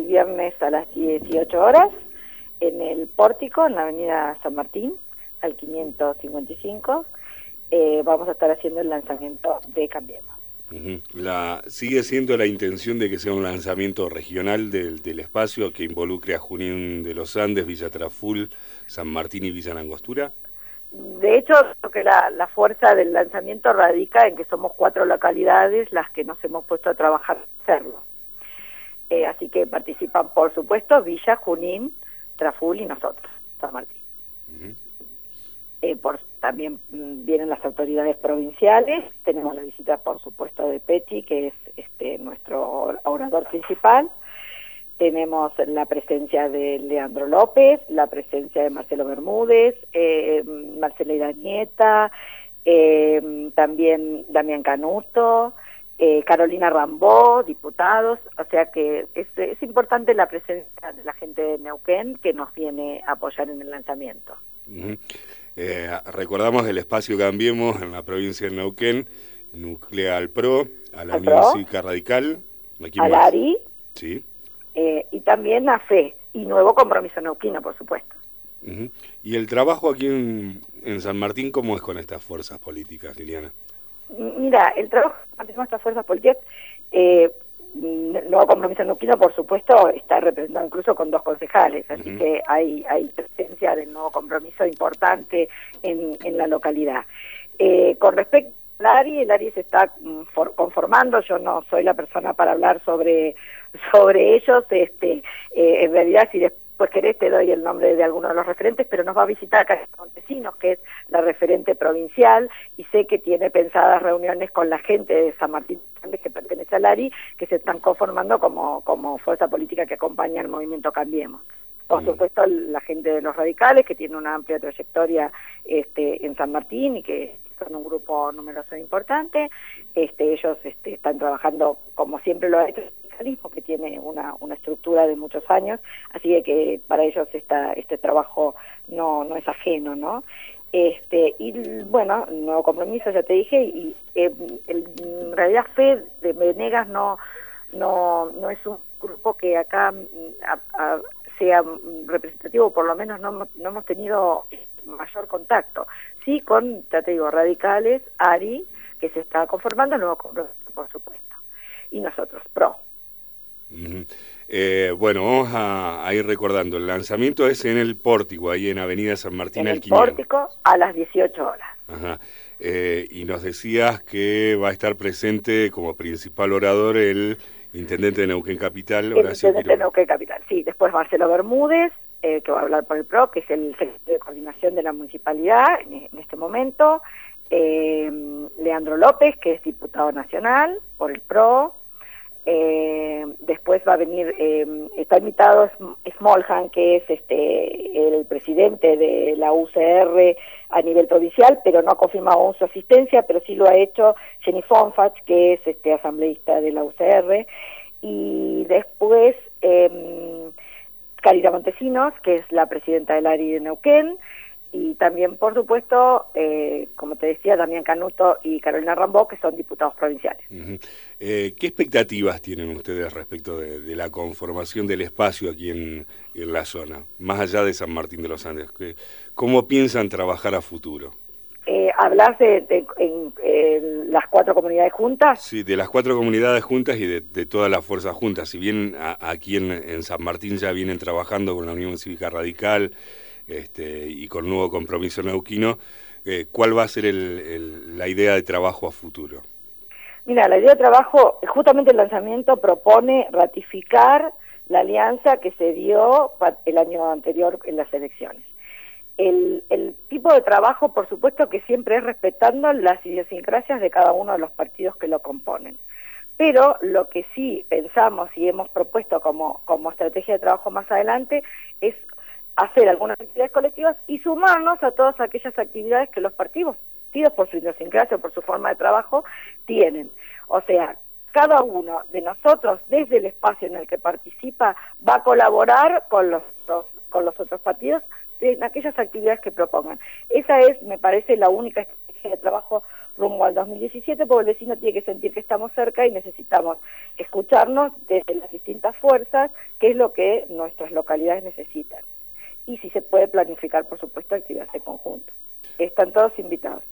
viernes a las 18 horas en el Pórtico, en la avenida San Martín, al 555. Vamos a estar haciendo el lanzamiento de Cambiemos. ¿Sigue siendo la intención de que sea un lanzamiento regional del espacio que involucre a Junín de los Andes, Villa Traful, San Martín y Villa Langostura? De hecho, creo que la fuerza del lanzamiento radica en que somos 4 localidades las que nos hemos puesto a trabajar para hacerlo. Así que participan, por supuesto, Villa, Junín, Traful y nosotros, San Martín. También vienen las autoridades provinciales, tenemos la visita, por supuesto, de Pechi, que es nuestro orador principal. Tenemos la presencia de Leandro López, la presencia de Marcelo Bermúdez, Marcela Irañeta, también Damián Canuto, Carolina Rambó, diputados. O sea que es importante la presencia de la gente de Neuquén que nos viene a apoyar en el lanzamiento. Recordamos el espacio Cambiemos en la provincia de Neuquén, nuclea al PRO, a la Unión Cívica Radical, a la ARI, sí. Y también a FE, y Nuevo Compromiso Neuquino, por supuesto. ¿Y el trabajo aquí en San Martín cómo es con estas fuerzas políticas, Liliana? Mira, el trabajo con estas fuerzas políticas, Nuevo Compromiso Neuquino, por supuesto, está representado incluso con 2 concejales, así que hay presencia del Nuevo Compromiso importante en la localidad. Con respecto al ARI, el ARI se está conformando. Yo no soy la persona para hablar sobre ellos. En realidad, si después querés, te doy el nombre de alguno de los referentes, pero nos va a visitar Karina Montesinos, que es la referente provincial, y sé que tiene pensadas reuniones con la gente de San Martín, que pertenece al ARI, que se están conformando como fuerza política que acompaña al movimiento Cambiemos. Por supuesto, la gente de los radicales, que tiene una amplia trayectoria en San Martín y que son un grupo numeroso e importante. Ellos están trabajando, como siempre lo ha hecho el sindicalismo, que tiene una estructura de muchos años, así que para ellos este trabajo no es ajeno, ¿no? Y bueno, Nuevo Compromiso, ya te dije, y en realidad FE de Venegas no es un grupo que acá sea representativo, por lo menos no hemos tenido mayor contacto. Sí, con, ya te digo, radicales, ARI, que se está conformando, Nuevo Compromiso, por supuesto, y nosotros, PRO. Bueno, vamos a ir recordando, el lanzamiento es en el Pórtico, ahí en Avenida San Martín al 500. En el Pórtico a las 18 horas. Ajá. Y nos decías que va a estar presente como principal orador el intendente de Neuquén Capital, Horacio Quiroga. De Neuquén Capital, sí. Después Marcelo Bermúdez, que va a hablar por el PRO, que es el secretario de coordinación de la municipalidad en este momento. Leandro López, que es diputado nacional por el PRO. Después va a venir, está invitado Smoljan, que es el presidente de la UCR a nivel provincial, pero no ha confirmado aún su asistencia, pero sí lo ha hecho Jenny Fonfach, que es asambleísta de la UCR, y después Karina Montesinos, que es la presidenta del ARI de Neuquén, y también, por supuesto, como te decía, Damián Canuto y Carolina Rambó, que son diputados provinciales. ¿Qué expectativas tienen ustedes respecto de la conformación del espacio aquí en la zona, más allá de San Martín de los Andes? ¿Cómo piensan trabajar a futuro? ¿Hablas de las 4 comunidades juntas? Sí, de las 4 comunidades juntas y de todas las fuerzas juntas. Si bien aquí en San Martín ya vienen trabajando con la Unión Cívica Radical, y con Nuevo Compromiso Neuquino, ¿cuál va a ser la idea de trabajo a futuro? Mira, la idea de trabajo, justamente el lanzamiento propone ratificar la alianza que se dio el año anterior en las elecciones. El tipo de trabajo, por supuesto, que siempre es respetando las idiosincrasias de cada uno de los partidos que lo componen. Pero lo que sí pensamos y hemos propuesto como estrategia de trabajo más adelante es hacer algunas actividades colectivas y sumarnos a todas aquellas actividades que los partidos, por su idiosincrasia o por su forma de trabajo, tienen. O sea, cada uno de nosotros, desde el espacio en el que participa, va a colaborar con los otros partidos en aquellas actividades que propongan. Esa es, me parece, la única estrategia de trabajo rumbo al 2017, porque el vecino tiene que sentir que estamos cerca y necesitamos escucharnos desde las distintas fuerzas, qué es lo que nuestras localidades necesitan. Y si se puede planificar, por supuesto, actividades en conjunto. Están todos invitados.